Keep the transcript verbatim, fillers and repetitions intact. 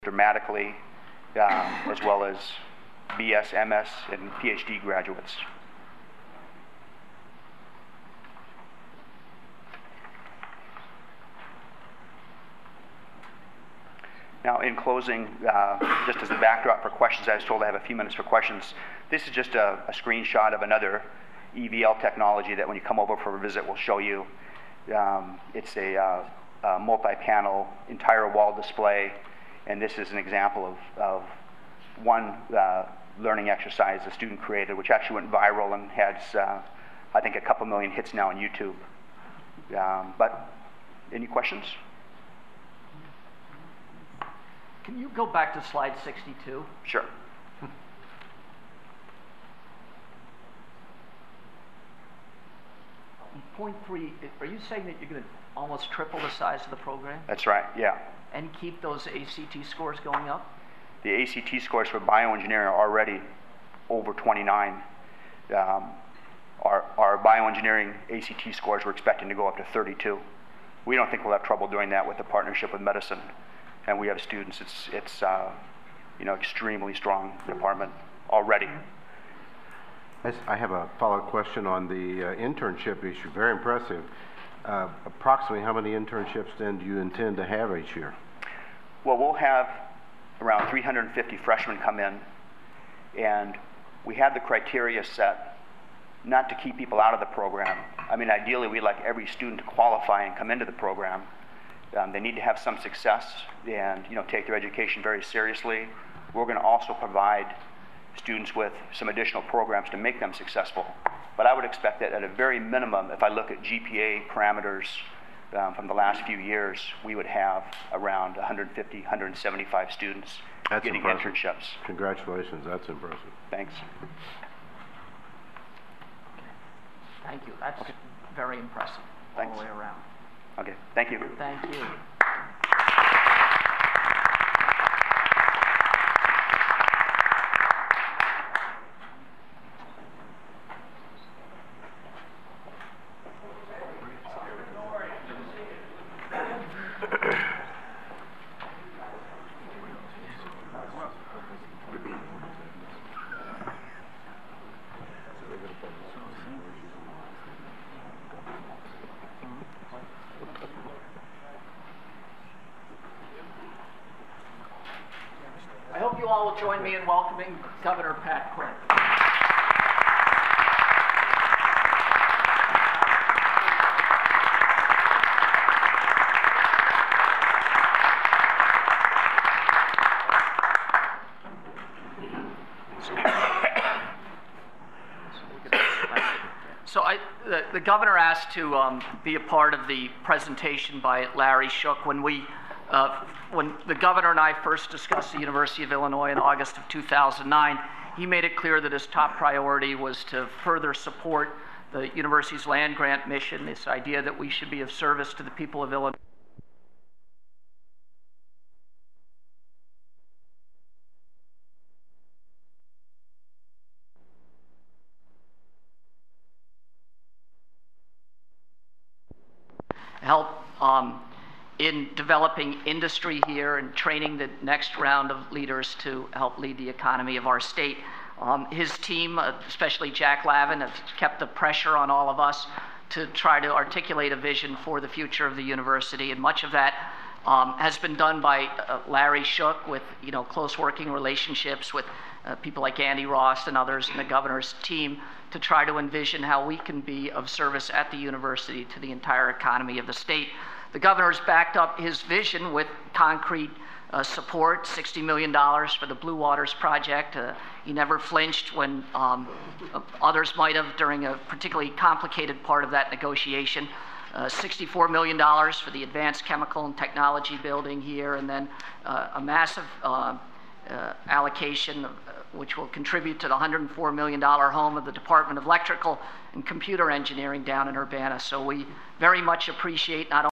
dramatically, um, as well as B S, M S, and P H D graduates. Now, in closing, uh, just as a backdrop for questions, I was told I have a few minutes for questions. This is just a, a screenshot of another E V L technology that when you come over for a visit, we'll show you. Um, it's a, uh, a multi-panel, entire wall display, and this is an example of, of one uh, learning exercise a student created, which actually went viral and has, uh, I think, a couple million hits now on YouTube. Um, but any questions? Can you go back to slide sixty-two? Sure. Point three, are you saying that you're going to almost triple the size of the program? That's right, yeah. And keep those A C T scores going up? The A C T scores for bioengineering are already over twenty-nine. Um, our, our bioengineering A C T scores we're expecting to go up to thirty-two. We don't think we'll have trouble doing that with the partnership with medicine. And we have students. It's, it's uh, you know, extremely strong department already. I have a follow-up question on the uh, internship issue. Very impressive. Uh, approximately how many internships then do you intend to have each year? Well, we'll have around three hundred fifty freshmen come in, and we have the criteria set not to keep people out of the program. I mean, ideally, we'd like every student to qualify and come into the program. Um, they need to have some success and, you know, take their education very seriously. We're going to also provide students with some additional programs to make them successful. But I would expect that at a very minimum, if I look at G P A parameters um, from the last few years, we would have around one hundred fifty, one hundred seventy-five students That's getting impressive. internships. Congratulations, that's impressive. Thanks. Thank you. That's Okay. very impressive Thanks. all the way around. Okay, thank you. Thank you. I hope you all will join me in welcoming Governor Pat Quinn. So I, the, the governor asked to um, be a part of the presentation by Larry Shook. When we, uh, when the governor and I first discussed the University of Illinois in August of two thousand nine, he made it clear that his top priority was to further support the university's land grant mission, this idea that we should be of service to the people of Illinois. Help um, in developing industry here and training the next round of leaders to help lead the economy of our state. Um, his team, uh, especially Jack Lavin, have kept the pressure on all of us to try to articulate a vision for the future of the university, and much of that um, has been done by uh, Larry Shook with, you know, close working relationships with uh, people like Andy Ross and others in the governor's team to try to envision how we can be of service at the university to the entire economy of the state. The governor's backed up his vision with concrete uh, support, sixty million dollars for the Blue Waters project. Uh, he never flinched when um, others might have during a particularly complicated part of that negotiation. Uh, sixty-four million dollars for the Advanced Chemical and Technology building here, and then uh, a massive uh, uh, allocation of, uh, which will contribute to the one hundred four million dollar home of the Department of Electrical and Computer Engineering down in Urbana. So we very much appreciate not only